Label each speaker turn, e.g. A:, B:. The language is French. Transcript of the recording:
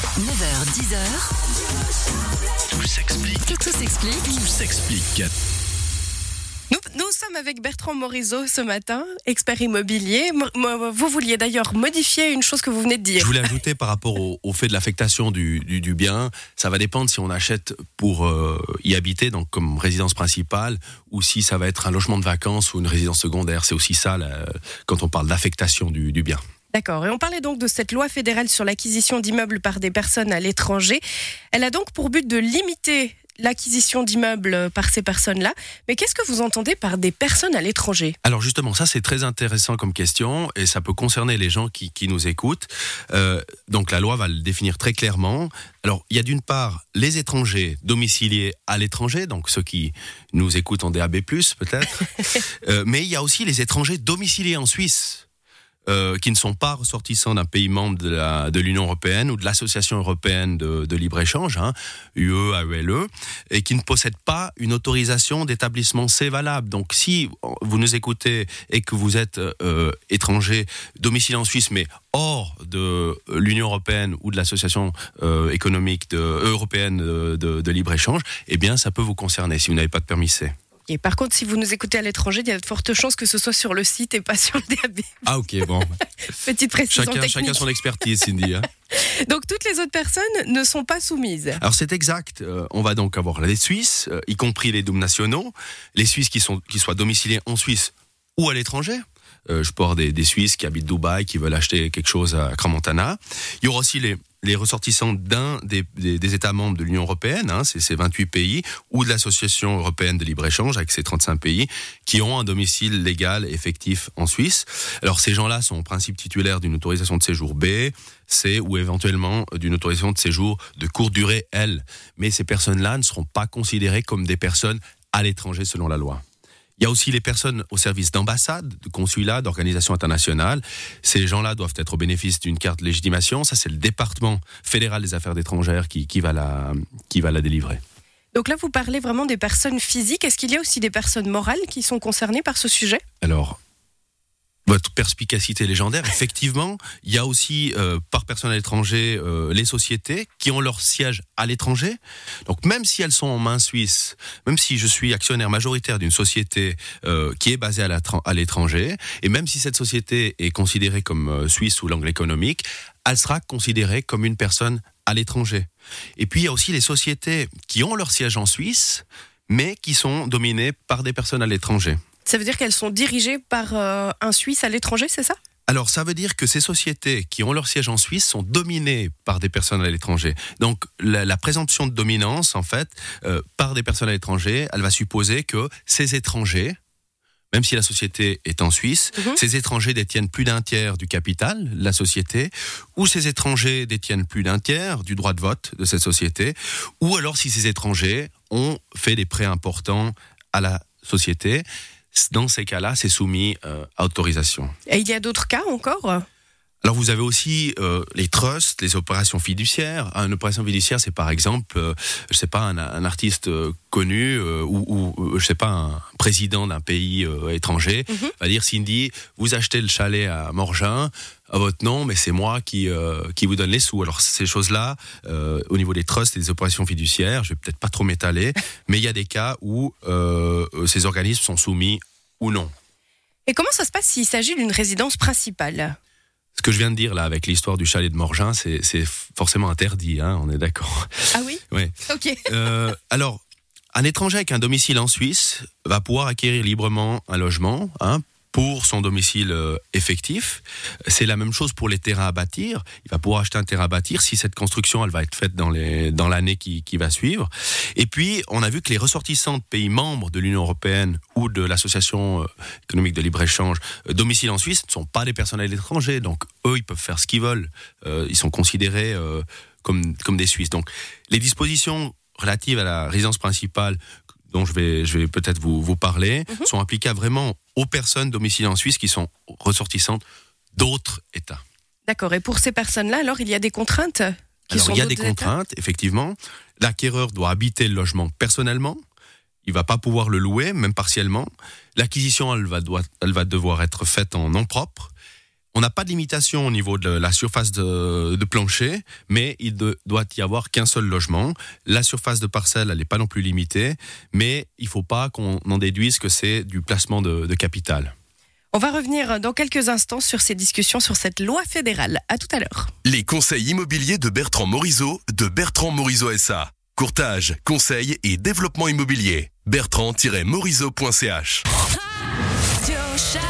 A: 9h-10h,
B: Tout s'explique.
A: tout s'explique.
B: Tout s'explique.
C: Nous sommes avec Bertrand Morisot ce matin, expert immobilier. Vous vouliez d'ailleurs modifier une chose que vous venez de dire.
D: Je voulais ajouter par rapport au fait de l'affectation du bien, ça va dépendre si on achète pour y habiter, donc comme résidence principale, ou si ça va être un logement de vacances ou une résidence secondaire. C'est aussi ça quand on parle d'affectation du bien.
C: D'accord. Et on parlait donc de cette loi fédérale sur l'acquisition d'immeubles par des personnes à l'étranger. Elle a donc pour but de limiter l'acquisition d'immeubles par ces personnes-là. Mais qu'est-ce que vous entendez par des personnes à l'étranger ?
D: Alors justement, ça c'est très intéressant comme question et ça peut concerner les gens qui nous écoutent. Donc la loi va le définir très clairement. Alors il y a d'une part les étrangers domiciliés à l'étranger, donc ceux qui nous écoutent en DAB+, peut-être. Mais il y a aussi les étrangers domiciliés en Suisse. Qui ne sont pas ressortissants d'un pays membre de l'Union européenne ou de l'Association européenne de libre-échange, UE, AELE, et qui ne possèdent pas une autorisation d'établissement C valable. Donc si vous nous écoutez et que vous êtes étranger domicilié en Suisse, mais hors de l'Union européenne ou de l'Association économique européenne de libre-échange, eh bien ça peut vous concerner si vous n'avez pas de permis C.
C: Et par contre, si vous nous écoutez à l'étranger, il y a de fortes chances que ce soit sur le site et pas sur le DAB.
D: Ah ok, bon.
C: Petite précision technique.
D: Chacun son expertise, Cindy.
C: Donc toutes les autres personnes ne sont pas soumises.
D: Alors c'est exact. On va donc avoir les Suisses, y compris les doubles nationaux, les Suisses qui soient domiciliés en Suisse ou à l'étranger. Je peux avoir des Suisses qui habitent Dubaï, qui veulent acheter quelque chose à Crans-Montana. Il y aura aussi les ressortissants d'un des États membres de l'Union européenne, c'est 28 pays, ou de l'Association européenne de libre-échange avec ses 35 pays, qui ont un domicile légal effectif en Suisse. Alors ces gens-là sont en principe titulaires d'une autorisation de séjour B, C ou éventuellement d'une autorisation de séjour de courte durée L. Mais ces personnes-là ne seront pas considérées comme des personnes à l'étranger selon la loi. Il y a aussi les personnes au service d'ambassade, de consulat, d'organisations internationales. Ces gens-là doivent être au bénéfice d'une carte de légitimation. Ça, c'est le département fédéral des affaires étrangères qui va la délivrer.
C: Donc là, vous parlez vraiment des personnes physiques. Est-ce qu'il y a aussi des personnes morales qui sont concernées par ce sujet ?
D: Alors, votre perspicacité légendaire, effectivement, il y a aussi, par personne à l'étranger, les sociétés qui ont leur siège à l'étranger. Donc même si elles sont en main suisse, même si je suis actionnaire majoritaire d'une société qui est basée à l'étranger, et même si cette société est considérée comme suisse sous l'angle économique, elle sera considérée comme une personne à l'étranger. Et puis il y a aussi les sociétés qui ont leur siège en Suisse, mais qui sont dominées par des personnes à l'étranger.
C: Ça veut dire qu'elles sont dirigées par un Suisse à l'étranger, c'est ça ?
D: Alors, ça veut dire que ces sociétés qui ont leur siège en Suisse sont dominées par des personnes à l'étranger. Donc, la présomption de dominance, en fait, par des personnes à l'étranger, elle va supposer que ces étrangers, même si la société est en Suisse, ces étrangers détiennent plus d'un tiers du capital de la société, ou ces étrangers détiennent plus d'un tiers du droit de vote de cette société, ou alors si ces étrangers ont fait des prêts importants à la société. Dans ces cas-là, c'est soumis à autorisation.
C: Et il y a d'autres cas encore ?
D: Alors vous avez aussi les trusts, les opérations fiduciaires. Une opération fiduciaire, c'est par exemple, je sais pas, un artiste connu ou je sais pas, un président d'un pays étranger va dire Cindy, vous achetez le chalet à Morgin à votre nom, mais c'est moi qui vous donne les sous. Alors ces choses-là, au niveau des trusts et des opérations fiduciaires, je vais peut-être pas trop m'étaler, mais il y a des cas où ces organismes sont soumis ou non.
C: Et comment ça se passe s'il s'agit d'une résidence principale ?
D: Ce que je viens de dire là avec l'histoire du chalet de Morgin, c'est forcément interdit, on est d'accord.
C: Ah oui ?
D: Ouais.
C: Ok.
D: Alors, un étranger avec un domicile en Suisse va pouvoir acquérir librement un logement pour son domicile effectif. C'est la même chose pour les terrains à bâtir. Il va pouvoir acheter un terrain à bâtir si cette construction elle va être faite dans l'année qui va suivre. Et puis, on a vu que les ressortissants de pays membres de l'Union européenne ou de l'Association économique de libre-échange domicile en Suisse ne sont pas des personnes à l'étranger. Donc, eux, ils peuvent faire ce qu'ils veulent. Ils sont considérés comme des Suisses. Donc, les dispositions relatives à la résidence principale dont je vais peut-être vous parler, sont applicables vraiment aux personnes domiciliées en Suisse qui sont ressortissantes d'autres États.
C: D'accord. Et pour ces personnes-là, alors, il y a des contraintes
D: Alors, il y a des contraintes, effectivement. L'acquéreur doit habiter le logement personnellement. Il ne va pas pouvoir le louer, même partiellement. L'acquisition, elle va devoir être faite en nom propre. On n'a pas de limitation au niveau de la surface de plancher, mais il doit y avoir qu'un seul logement. La surface de parcelle, elle n'est pas non plus limitée, mais il ne faut pas qu'on en déduise que c'est du placement de capital.
C: On va revenir dans quelques instants sur ces discussions sur cette loi fédérale. À tout à l'heure.
B: Les conseils immobiliers de Bertrand Morisot de Bertrand Morisot SA. Courtage, conseil et développement immobilier. Bertrand-Morisot.ch.